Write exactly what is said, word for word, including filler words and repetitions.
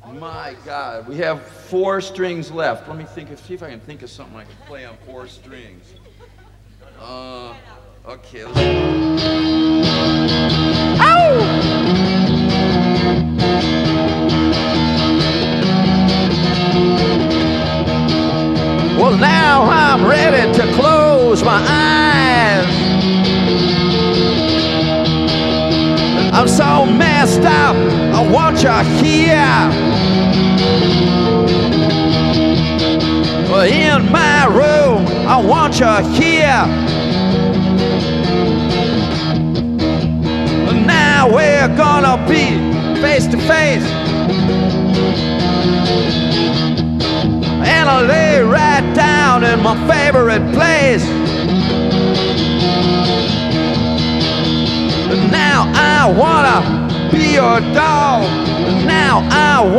My God, we have four strings left. Let me think. See if I can think of something I can play on four strings. Uh, okay. Let's... Ow! Well, now I'm ready to close my eyes. I'm so messed up, I want you here. In my room, I want you here. Now we're gonna be face to face, and I'll lay right down in my favorite place. Now I wanna be your dog. Now I